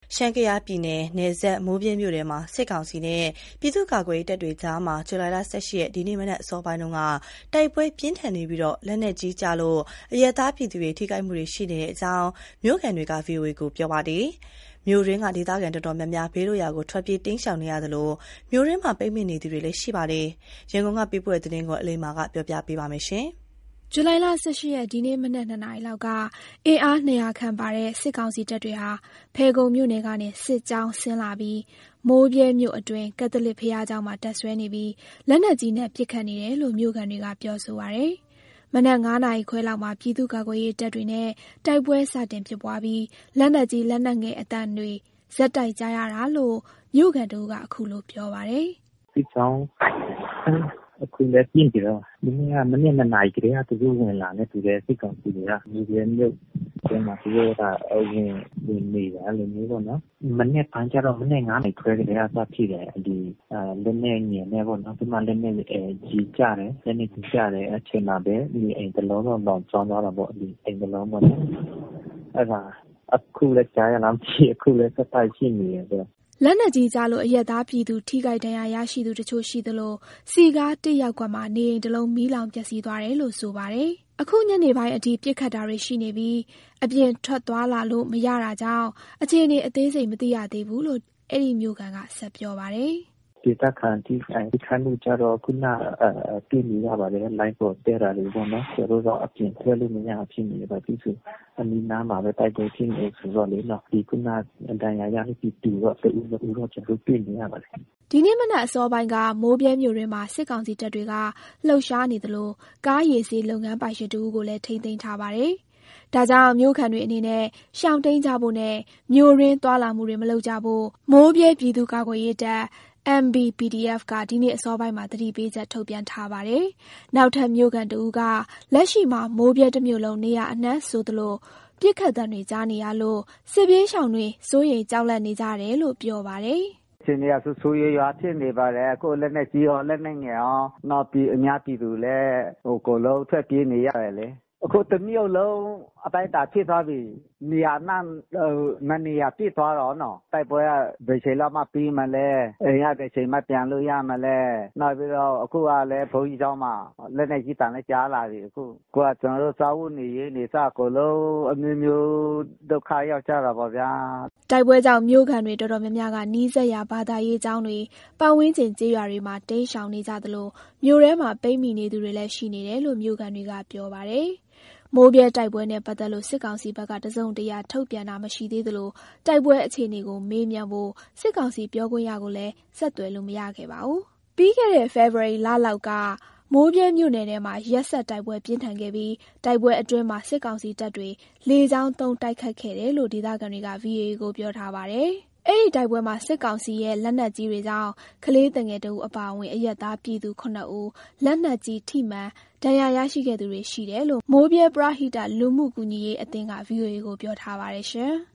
ရှမ်းကယားပြည်နယ်နယ်စပ်မိုးဗြဲမြို့ထဲမှာစစ်ကောင်စီနဲ့ပြည်သူ့ကာကွယ်ရေးတပ်တွေကြားမှာဇူလိုင်လ 18 ရက်ဒီနေ့မနက်အစောပိုင်းတုန်းကတိုက်ပွဲပြင်းထန်နေပြီးလက်နက်ကြီးကျလို့အရပ်သားပြည်သူတွေထိခိုက်မှုတွေရှိနေတဲ့အကြောင်းမြို့ခံတွေက VOA ကိုပြောပါတယ်။မြို့ရင်းကဒေသခံတော်တော်များများဘေးလွတ်ရာကိုထွက်ပြေးတိမ်းရှောင်နေရသလိုမြို့ရင်းမှာပိတ်မိနေသူတွေလည်းရှိပါတယ်။ရန်ကုန်ကပေးပို့တဲ့သတင်းကိုအလိမ္မာကပြောပြပေးပါမယ်။ဇူလိုင်လ 18 ရက်ဒီနေ့မနက် 2 နာရီလောက်ကအင်အား200ခန့်ပါတဲ့စစ်ကောင်စီတပ်တွေဟာဖယ်ခုံမြို့နယ်ကနေစစ်ကြောင်းဆင်းလာပြီးမိုးဗြဲမြို့အတွင်းကက်သလစ်ဘုရားကျောင်းမှာတပ်စွဲနေပြီးလက်နက်ကြီးနဲ့ပစ်ခတ်နေတယ်လို့မြို့ခံတွေကပြောဆိုပါတယ်။မနက် 9 နာရီခွဲလောက်မှာပြည်သူ့ကာကွယ်ရေးတပ်တွေနဲ့တိုက်ပွဲစတင်ဖြစ်ပွားပြီးလက်နက်ကြီးလက်နက်ငယ်အသံတွေဆက်တိုက်ကြားရတာလို့မြို့ခံတို့ကအခုလိုပြောပါတယ်။စစ်ကြောင်းအခုလည်းပြင်းကြတော့ဒီနေ့ကမနေ့2 နာရီကတည်းကသူတို့ဝင်လာနေသူတွေစစ်ကောင်စီတွေကဒီရဲမြို့ကျမှသူတို့ကဝင်နေတာလို့မျိုးပေါ့နော်မနေ့ပိုင်းကျတော့မနေ့9 နာရီခွဲကတည်းကစဖြစ်တယ်ဒီလက်နဲ့ငင်နဲ့ပေါ့နော်ဒီမှာလက်နဲ့ကြီးကြတယ်လက်နဲ့ကြီးကြတယ်အချိန်မှာပဲဒီအိမ်တလုံးတော့လောင်ကျွမ်းသွားတာပေါ့ဒီအိမ်တလုံးပေါ့နော်အဲ့ဒါအခုလည်းကြားရလားအခုလည်းစတိုက်ရှိနေတယ်လက်နက်ကြီးကြားလို့အရက်သားပြည်သူထိခိုက်ဒဏ်ရာရရှိသူတချို့ရှိသလိုစီကားတစ်ယောက်ကွက်မှာနေအိမ်တစ်လုံးမီးလောင်ပျက်စီးသွားတယ်လို့ဆိုပါတယ်။အခုညနေပိုင်းအထိပစ်ခတ်တာတွေရှိနေပြီးအပြင်ထွက်သွားလာလို့မရတာကြောင့်အခြေအနေအသေးစိတ်မသိရသေးဘူးလို့အဲ့ဒီမြို့ကန်ကဆက်ပြောပါတယ်။ဒေသခံที่ခိုင်မှုကြတော့ခုနပြည်နေရပါတယ်လိုက်ပေါ်တဲ့တာလေးပေါ့နော်ဆိုတော့အပြင်ထွက်လို့မရဖြစ်နေပါပြီဆိုအနီးနားမှာပဲတိုက်ပွဲဖြစ်နေဆိုတော့လေနော်ဒီခုနတန်ရာရပြီးတူတော့တူတော့ကျွန်တော်ပြည်နေရပါတယ်ဒီနေ့မနက်အစောပိုင်းကမိုးဗြဲမြို့တွင်မှာစစ်ကောင်စီတပ်တွေကလှုပ်ရှားနေသလိုကားရည်စည်းလုပ်ငန်းပိုင်ရှင်တူကိုလည်းထိန်းသိမ်းထားပါတယ်။ဒါကြောင့်မြို့ခံတွေအနေနဲ့ရှောင်တိန်ကြဖို့နဲ့မြို့ရင်းသွားလာမှုတွေမလုပ်ကြဖို့မိုးဗြဲပြည်သူ့ကာကွယ်ရေးတပ် MBPDF ကဒီနေ့အစောပိုင်းမှာသတိပေးချက်ထုတ်ပြန်ထားပါတယ်။နောက်ထပ်မြို့ခံတဦးကလက်ရှိမှာမိုးဗြဲတစ်မြို့လုံးနေရာအနှံ့ဆိုသလိုပြစ်ခတ်တံတွေကြားနေရလို့စစ်ပြေးရှောင်တွေစိုးရိမ်ကြောက်လန့်နေကြတယ်လို့ပြောပါတယ်။ရှင်တွေကဆူရွာဖြစ်နေပါတယ်အခုလက်နဲ့ကြီးရောလက်နဲ့ငယ်ရောနောက်ပြီးအများပြည်သူလည်းကိုလုံးထွက်ပြေးနေရတယ်လေအခုတမျိုးလုံးအတိုင်းတာဖြစ်သွားပြီနေရာမနေရပြည့်သွားတော့နော်တိုက်ပွဲကဘယ်ချိန်လောက်မှပြီးမလဲအိမ်ရတဲ့ချိန်မှပြန်လို့ရမလဲနောက်ပြီးတော့အခုကလည်းဘုန်းကြီးကျောင်းမှာလက်နဲ့ကြီးတန်လည်းကြားလာပြီအခုကကျွန်တော်တို့စာဝတ်နေရေးနေစကိုလုံးအမျိုးဒုက္ခရောက်ကြတာပေါ့ဗျာတိုက်ပွဲကြောင့်မြို့ခံတွေတော်တော်များများကနီးစပ်ရာဘာသာရေးကျောင်းတွေပတ်ဝန်းကျင်ကျေးရွာတွေမှာတိမ်းရှောင်နေကြသလိုမြို့ထဲမှာပိတ်မိနေသူတွေလည်းရှိနေတယ်လို့မြို့ခံတွေကပြောပါတယ်မိုးဗြဲတိုက်ပွဲနဲ့ပတ်သက်လို့စစ်ကောင်စီဘက်ကတစုံတရာထုတ်ပြန်တာမရှိသေးသလိုတိုက်ပွဲအခြေအနေကိုမေးမြန်းဖို့စစ်ကောင်စီပြောခွင့်ရကိုလည်းဆက်သွယ်လို့မရခဲ့ပါဘူး။ပြီးခဲ့တဲ့ February လလောက်ကမိုးဗြဲမြို့နယ်ထဲမှာရက်ဆက်တိုက်ပွဲပြင်းထန်ခဲ့ပြီးတိုက်ပွဲအတွင်းမှာစစ်ကောင်စီတပ်တွေလေကြောင်းသုံးတိုက်ခတ်ခဲ့တယ်လို့ဒေသခံတွေက VOA ကိုပြောထားပါတယ်။အဲ့ဒီတိုက်ပွဲမှာစစ်ကောင်စီရဲ့လက်နက်ကြီးတွေကြောင့်ကလေးတငယ်တဦးအပါအဝင်အရက်သားပြည်သူ9ဦးလက်နက်ကြီးထိမှန်ဒဏ်ရာရရှိခဲ့သူတွေရှိတယ်လို့မိုးဗြဲပရဟိတလူမှုကူညီရေးအသင်းက VOA ကိုပြောထားပါတယ်ရှင်။